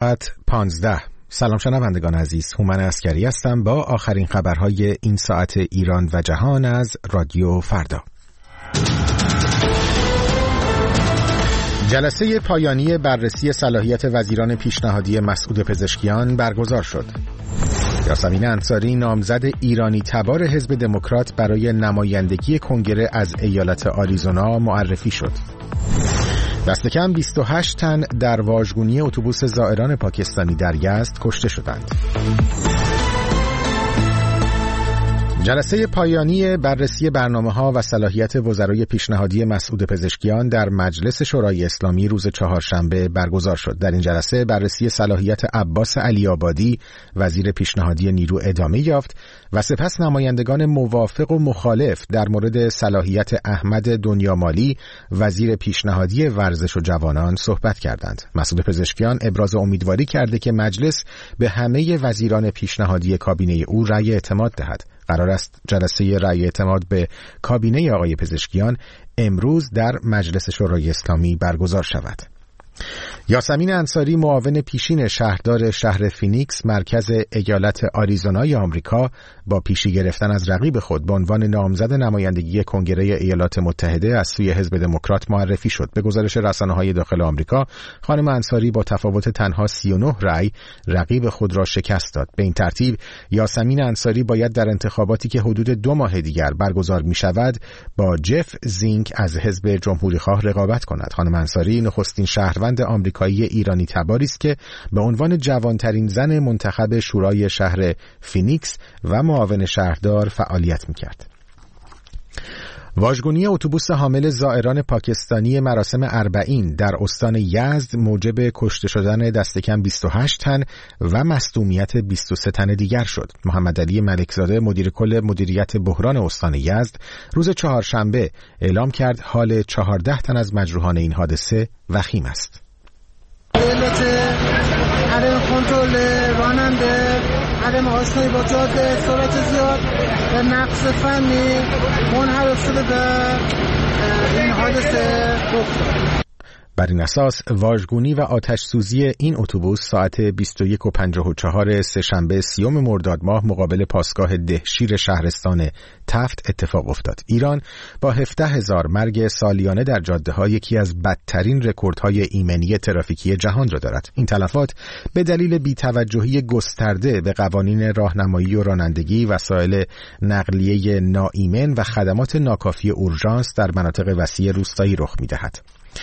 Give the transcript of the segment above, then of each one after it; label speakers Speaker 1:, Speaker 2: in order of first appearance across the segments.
Speaker 1: ساعت 15. سلام شنوندگان عزیز، هومن عسکری هستم با آخرین خبرهای این ساعت ایران و جهان از رادیو فردا. جلسه پایانی بررسی صلاحیت وزیران پیشنهادی مسعود پزشکیان برگزار شد. یاسمین انصاری نامزد ایرانی تبار حزب دموکرات برای نمایندگی کنگره از ایالت آریزونا معرفی شد. دست کم 28 تن در واژگونی اتوبوس زائران پاکستانی در یزد کشته شدند. جلسه پایانی بررسی برنامه‌ها و صلاحیت وزرای پیشنهادی مسعود پزشکیان در مجلس شورای اسلامی روز چهارشنبه برگزار شد. در این جلسه بررسی صلاحیت عباس علی‌آبادی وزیر پیشنهادی نیرو ادامه یافت و سپس نمایندگان موافق و مخالف در مورد صلاحیت احمد دنیامالی وزیر پیشنهادی ورزش و جوانان صحبت کردند. مسعود پزشکیان ابراز امیدواری کرده که مجلس به همه وزیران پیشنهادی کابینه او رأی اعتماد دهد. قرار است جلسه رأی اعتماد به کابینه آقای پزشکیان امروز در مجلس شورای اسلامی برگزار شود. یاسمین انصاری معاون پیشین شهردار شهر فینیکس مرکز ایالت آریزونای آمریکا با پیشی گرفتن از رقیب خود به عنوان نامزد نمایندگی کنگره ایالات متحده از سوی حزب دموکرات معرفی شد. به گزارش رسانه‌های داخل آمریکا، خانم انصاری با تفاوت تنها 39 رأی رقیب خود را شکست داد. به این ترتیب یاسمین انصاری باید در انتخاباتی که حدود 2 ماه دیگر برگزار می‌شود با جف زینک از حزب جمهوری‌خواه رقابت کند. خانم انصاری نخستین شهروند آمریکایی ایرانی تباری است که به عنوان جوانترین زن منتخب شورای شهر فینیکس و معاون شهردار فعالیت می‌کرد. واژگونی اتوبوس حامل زائران پاکستانی مراسم اربعین در استان یزد موجب کشته شدن دست کم 28 تن و مصدومیت 23 تن دیگر شد. محمد علی ملکزاده مدیر کل مدیریت بحران استان یزد روز چهارشنبه اعلام کرد حال 14 تن از مجروحان این حادثه وخیم است.
Speaker 2: علت عدم کنترل راننده، عدم آشنایی با جاده، سرعت زیاد و نقص فنی منحرف شده به این حادثه رخ داد.
Speaker 1: بر این اساس واژگونی و آتش سوزی این اتوبوس ساعت 21:54 سه‌شنبه 30 مرداد ماه مقابل پاسگاه دهشیر شهرستان تفت اتفاق افتاد. ایران با 17,000 مرگ سالیانه در جاده‌ها یکی از بدترین رکوردهای ایمنی ترافیکی جهان را دارد. این تلفات به دلیل بی‌توجهی گسترده به قوانین راهنمایی و رانندگی، وسایل نقلیه ناایمن و خدمات ناکافی اورژانس در مناطق وسیع روستایی رخ می‌دهد.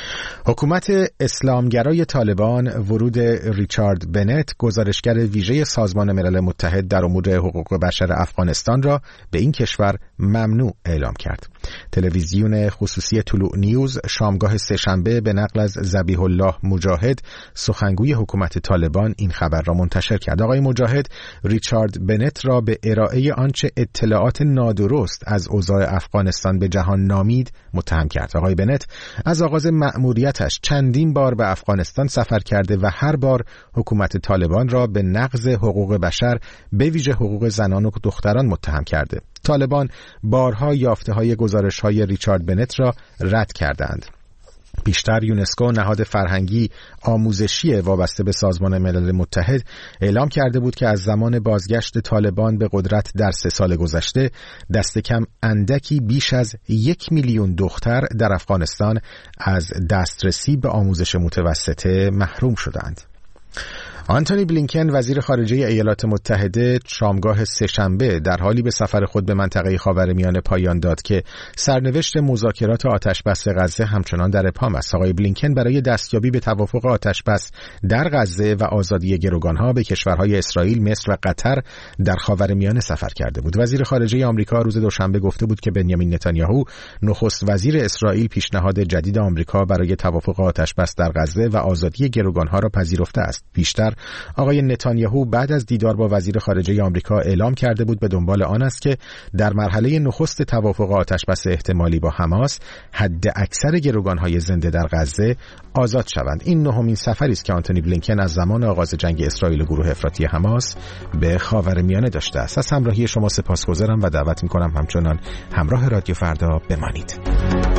Speaker 1: حکومت اسلامگرای طالبان ورود ریچارد بنت، گزارشگر ویژه سازمان ملل متحد در امور حقوق بشر افغانستان را به این کشور ممنوع اعلام کرد. تلویزیون خصوصی طلوع نیوز شامگاه سه‌شنبه به نقل از ذبیح الله مجاهد سخنگوی حکومت طالبان این خبر را منتشر کرد. آقای مجاهد ریچارد بنت را به ارائه آنچه اطلاعات نادرست از اوضاع افغانستان به جهان نامید متهم کرد. آقای بنت از آغاز مأموریتش چندین بار به افغانستان سفر کرده و هر بار حکومت طالبان را به نقض حقوق بشر به ویژه حقوق زنان و دختران متهم کرده. طالبان بارها یافته‌های گزارش‌های ریچارد بنت را رد کردند. پیشتر یونسکو، نهاد فرهنگی آموزشی وابسته به سازمان ملل متحد، اعلام کرده بود که از زمان بازگشت طالبان به قدرت در 3 سال گذشته دست کم اندکی بیش از 1 میلیون دختر در افغانستان از دسترسی به آموزش متوسطه محروم شدند. آنتونی بلینکن وزیر خارجه ایالات متحده شامگاه سه‌شنبه در حالی به سفر خود به منطقه خاورمیانه پایان داد که سرنوشت مذاکرات آتش‌بس غزه همچنان در ابهام است. آقای بلینکن برای دستیابی به توافق آتش‌بس در غزه و آزادی گروگانها به کشورهای اسرائیل، مصر و قطر در خاورمیانه سفر کرده بود. وزیر خارجه آمریکا روز دوشنبه گفته بود که بنیامین نتانیاهو نخست وزیر اسرائیل پیشنهاد جدید آمریکا برای توافق آتش‌بس در غزه و آزادی گروگانها را پذیرفته است. پیشتر آقای نتانیاهو بعد از دیدار با وزیر خارجه آمریکا اعلام کرده بود به دنبال آن است که در مرحله نخست توافق آتش‌بس احتمالی با حماس حد اکثر گروگانهای زنده در غزه آزاد شوند. این نهمین سفری است که آنتونی بلینکن از زمان آغاز جنگ اسرائیل و گروه افراطی حماس به خاورمیانه داشته است. از همراهی شما سپاسگزارم و دعوت می‌کنم همچنان همراه رادیو فردا بمانید.